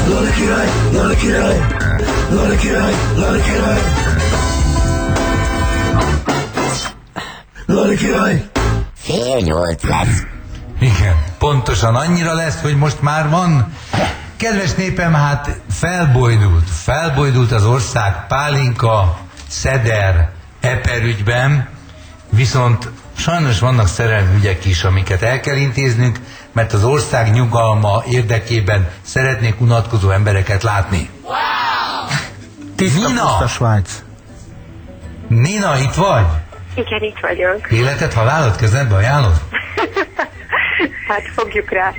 Lali király, Lali király, Lali király, Lali király, Lali király. 7:30 lesz. Igen, pontosan annyira lesz, hogy most már van. Kedves népem, hát felbojdult az ország pálinka, szeder, eperügyben, viszont sajnos vannak szerelmi ügyek is, amiket el kell intéznünk, mert az ország nyugalma érdekében szeretnék unatkozó embereket látni. Wow! Tiszta Svájc. Nina, itt vagy? Igen, itt vagyok. Életed, halálod kezedbe ajánlod? Hát fogjuk rá.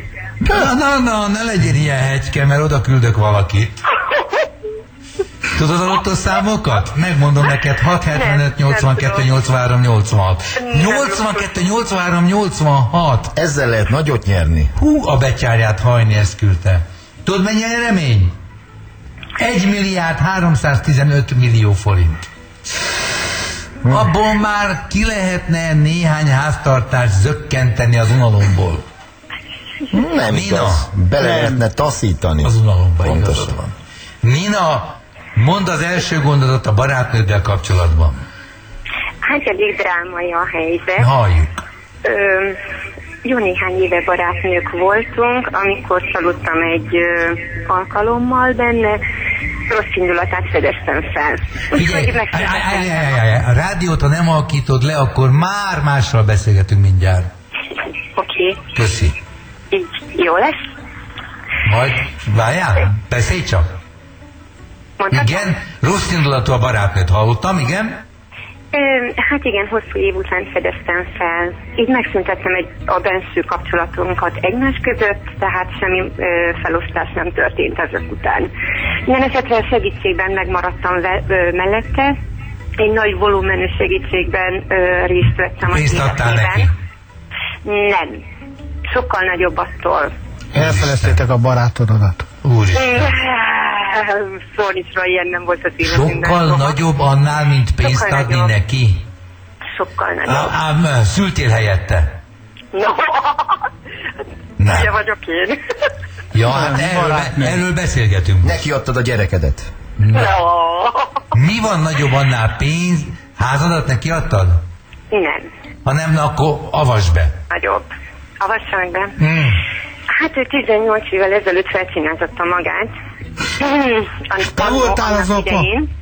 Ne legyen ilyen hegyke, mert oda küldök valakit. Tudod a lottószámokat? Megmondom neked, 675 82 83 86. 82 83 86. Ezzel lehet nagyot nyerni. Hú, a betyárját hajni, ezt küldte. Tudod, mennyi a remény? 1 milliárd 315 millió forint. Abból már ki lehetne néhány háztartást zökkenteni az unalomból. Nem igaz. Bele lehetne taszítani. Az unalomba. Pontosan van. Nina, mondd az első gondodat a barátnőddel kapcsolatban. Hát elég drámai a helyzet. Halljuk. Jó néhány éve barátnők voltunk, amikor csalódtam egy alkalommal benne, rossz indulatát fedeztem fel. Figyelj, a rádiót, ha nem alkítod le, akkor már mással beszélgetünk mindjárt. Oké. Köszi. Így jó lesz? Majd várjál, beszélj csak. Mondhatom? Igen, rossz indulatú a barátnőt, hallottam, igen? Hát igen, hosszú év után fedeztem fel. Így megszüntettem a benső kapcsolatunkat egymás között, tehát semmi felosztás nem történt ezek után. Minden esetre segítségben megmaradtam mellette. Egy nagy volumenű segítségben részt vettem az adtál életében. neki? Nem. Sokkal nagyobb attól. Elfeleztétek a barátodat. Úristen. Szó nincs rá, ilyen nem volt az életünkben. Sokkal nagyobb annál, mint pénzt Sokkal adni nagyobb. neki? Sokkal nagyobb. Szültél helyette? No. Nem. Ugye vagyok én. Ja, hát erről beszélgetünk. Neki adtad a gyerekedet. No. Mi van nagyobb annál, pénz? Házadat neki adtad? Nem. Ha nem, akkor avasd be. Nagyobb. Avasság be. Hát ő 18 évvel ezelőtt felcsináltatta magát. Te voltál az apa?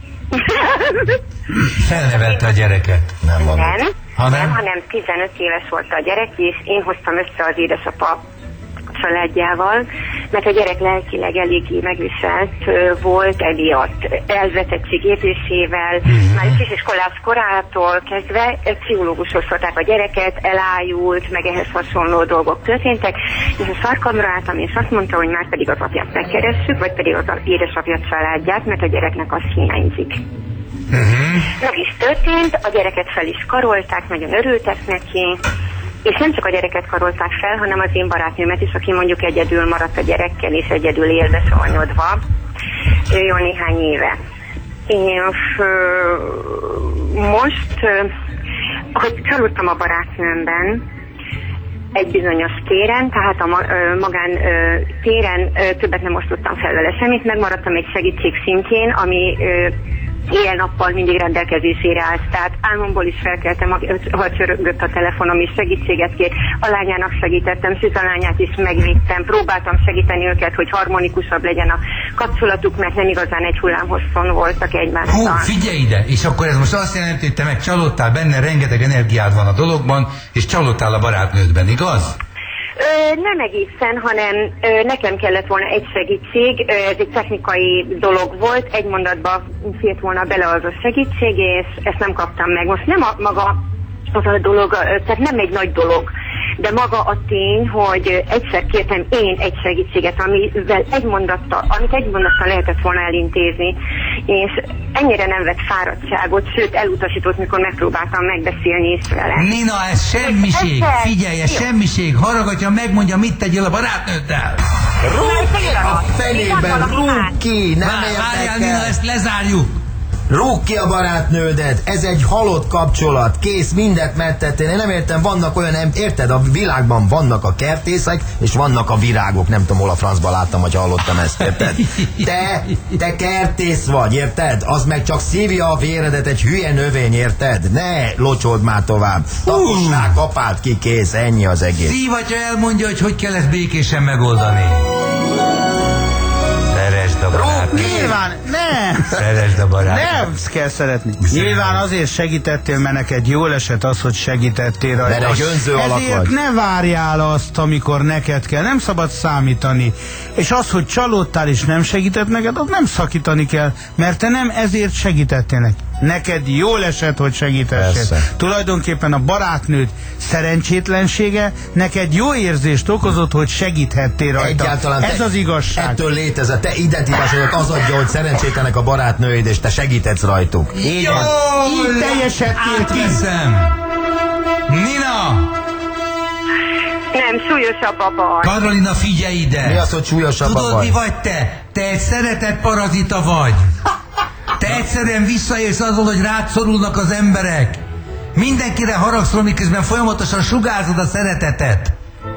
Felnevelte a gyereket. Nem van. Nem, hanem 15 éves volt a gyerek, és én hoztam össze az édesapa családjával, mert a gyerek lelkileg eléggé megviselt volt emiatt. Elvetettség érzésével, már kisiskolás korától kezdve pszichológushoz hozták a gyereket, elájult, meg ehhez hasonló dolgok történtek, és a sarkamra álltam, és azt mondta, hogy már pedig az apját megkeressük, vagy pedig az édesapja családját, mert a gyereknek az hiányzik. Meg is történt, a gyereket fel is karolták, nagyon örültek neki, és nem csak a gyereket karolták fel, hanem az én barátnőmet is, aki mondjuk egyedül maradt a gyerekkel, és egyedül él besavanyodva jó néhány éve. És most, hogy csalódtam a barátnőmben, egy bizonyos téren, tehát a magán téren többet nem osztottam fel vele semmit, megmaradtam egy segítség szintjén, ami éjjel-nappal mindig rendelkezésére állt. Tehát álmomból is felkeltem, ha csörögött a telefonom, és segítséget kért. A lányának segítettem, sőt a lányát is megvédtem. Próbáltam segíteni őket, hogy harmonikusabb legyen a kapcsolatuk, mert nem igazán egy hullámhosszon voltak egymással. Figyelj ide! És akkor ez most azt jelenti, hogy te meg csalódtál benne, rengeteg energiád van a dologban, és csalódtál a barátnődben, igaz? Nem egészen, hanem nekem kellett volna egy segítség, ez egy technikai dolog volt, egy mondatba fért volna bele az a segítség, és ezt nem kaptam meg. Most nem maga az a dolog, tehát nem egy nagy dolog, de maga a tény, hogy egyszer kértem én egy segítséget, amit egy mondattal lehetett volna elintézni, és ennyire nem vett fáradtságot, sőt elutasított, mikor megpróbáltam megbeszélni is vele. Nina, ez semmiség, figyelj, ez semmiség, haragatja, megmondja, mit tegyél a barátnőddel. Rúg a fenében, rúg ki, nem Várjál, Nina, ezt lezárjuk. Rúg ki a barátnődet, ez egy halott kapcsolat, kész, mindent megtettél. Én nem értem, vannak olyan, érted, a világban vannak a kertészek, és vannak a virágok, nem tudom, hol a francban láttam, vagy hallottam ezt, érted? Te kertész vagy, érted? Az meg csak szívja a véredet egy hülye növény, érted? Ne locsold már tovább. Taposs rá, kapáld ki, kész, ennyi az egész. Szívatja elmondja, hogy kell ezt békésen megoldani. Szeresd a barátnőt. Nyilván, nem! Szeresd a barátnőt. Nem kell szeretni. Nyilván azért segítettél, mert neked jól esett az, hogy segítettél rajta. Mert egy önző alak ezért vagy. ne várjál azt, amikor neked kell. Nem szabad számítani. És az, hogy csalódtál és nem segített neked, az nem szakítani kell, mert te nem ezért segítettél neki. Neked jól esett, hogy segítessél. Tulajdonképpen a barátnőd szerencsétlensége neked jó érzést okozott, hogy segíthettél rajta. Egyáltalán ez az igazság. Ettől létezett, te identitásodat az adja, hogy szerencsétlenek a barátnőid, és te segítetsz rajtuk. Így van. Így teljesedtél ki. Átveszem. Nina! Nem, súlyosabb a baj. Karolina, figyelj ide! Mi az, hogy súlyosabb a Tudod, baj? mi vagy te? Te egy szeretett parazita vagy. Te egyszerűen visszaérsz azon, hogy rád szorulnak az emberek. Mindenkire haragszol, miközben folyamatosan sugárzod a szeretetet.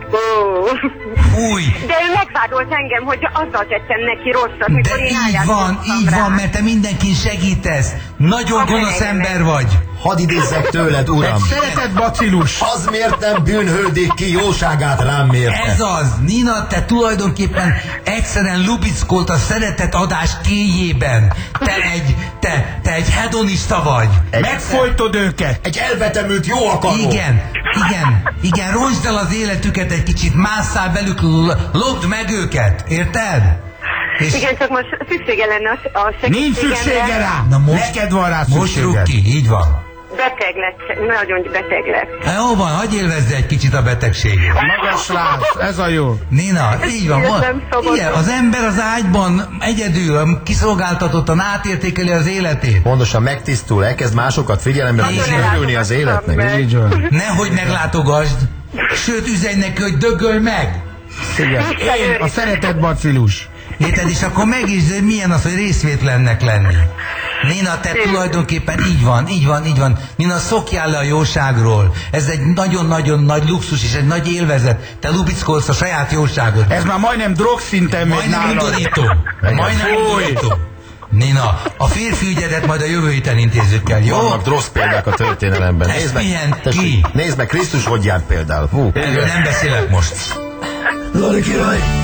Új! De ő megvádolt engem, hogy azzal tettem neki rosszat, mikor De én így van, mert te mindenkin segítesz. Nagyon gonosz ember vagy. Hadd idézzek tőled, uram. Szeretett bacillus. Az miért nem bűnhődik ki, jóságát rám mérte? Ez az, Nina, te tulajdonképpen egyszerűen lubickolt a szeretet adás kéjében. Te egy hedonista vagy. Megfojtod őket. Egy elvetemült jó akaró. Igen, roncsd el az életüket egy kicsit, másszál velük, lopd meg őket, érted? És Igen, csak most szüksége lenne a segítségemre. Nincs szüksége rá. na most, Neked van rá most szükséged. rúg ki, így van. Beteg lett, nagyon beteg lett. Hát jó van, hagyj élvezd egy kicsit a betegségét. Magas láz, ez a jó. Nina, így van. Nem szabad. Igen, az ember az ágyban egyedül, kiszolgáltatottan átértékeli az életét. Pontosan megtisztul, elkezd másokat figyelembe venni, és örülni az életnek. Így van. Nehogy meglátogasd, sőt üzenj neki, hogy dögölj meg. Igen. Én a szeretett bacillus. Érted, és akkor megízd, hogy milyen az, hogy részvétlennek lenni. Nina, te tulajdonképpen így van. Nina, szokjál le a jóságról. Ez egy nagyon-nagyon nagy luxus és egy nagy élvezet. Te lubickolsz a saját jóságod. Ez már majdnem drogszinten megy Majdnem nálad. undorító. Nina, a férfi ügyedet majd a jövő héten intézzük el, jó? Vannak rossz példák a történelemben. Ez milyen ki? Nézd meg, Krisztus hogy járt például. Hú. Erről nem beszélek most. Lali király!